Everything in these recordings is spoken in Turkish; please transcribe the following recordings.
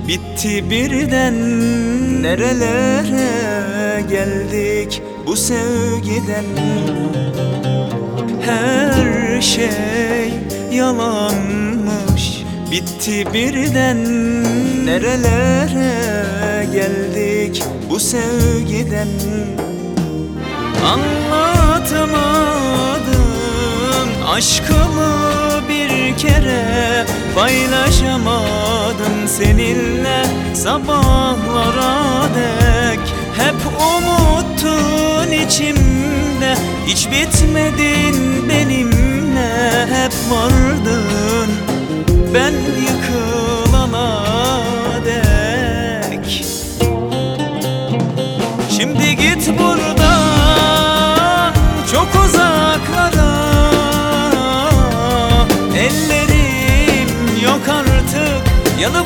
bitti birden. Nerelere geldik bu sevgiden. Her şey yalanmış, bitti birden. Nerelere geldik bu sevgiden. Anlatamadım aşkımı bir kere, paylaşamadım seninle sabahlara dek. Hep umuttun içimde, hiç bitmedin benimle. Hep vardın ben yıkılana dek. Şimdi git buradan çok uzaklara. Ellerim yok artık yanı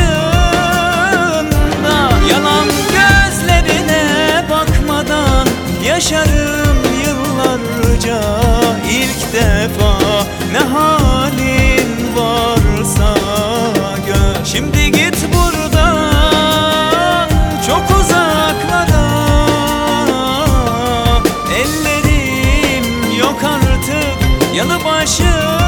başında. Yalan gözlerine bakmadan yaşarım yıllarca. İlk defa ne halin varsa gör. Şimdi git buradan çok uzaklara. Ellerim yok artık yanı başında.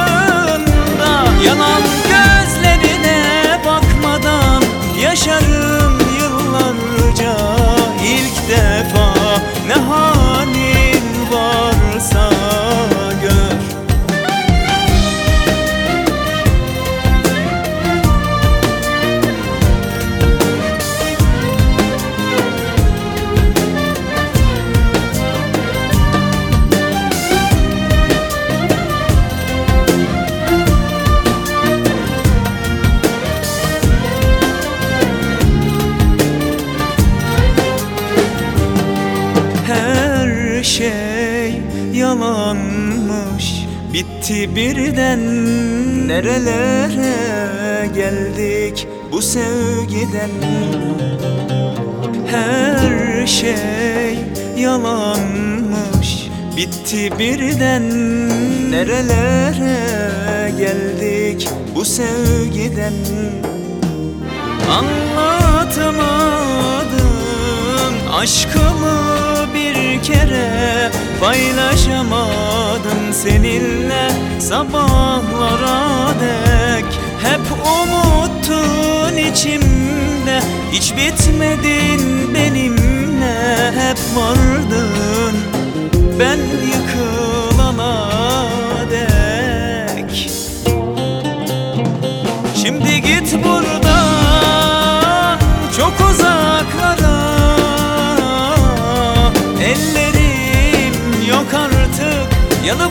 Yalan gözlerine bakmadan yaşarım yıllarca. İlk defa ne halin varsa gör. Her şey yalanmış, bitti birden. Nerelere geldik bu sevgiden. Her şey yalanmış, bitti birden. Nerelere geldik bu sevgiden. Anlatamadım aşkımı bir kere, paylaşamadım seninle sabahlara dek. Hep umuttun içimde, hiç bitmedin benimle. Hep vardın ben yıkılana dek. Şimdi git buradan çok uzaklara. Ellerim yok artık yanı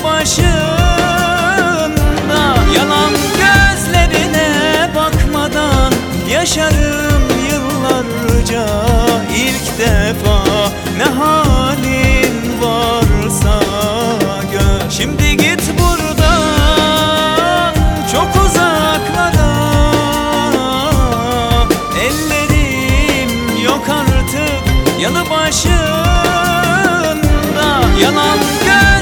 başında. Yalan gözlerine bakmadan yaşarım yıllarca. İlk defa ne halin varsa gör. Şimdi git buradan çok uzaklara. Ellerim yok artık yanı başında. Yalan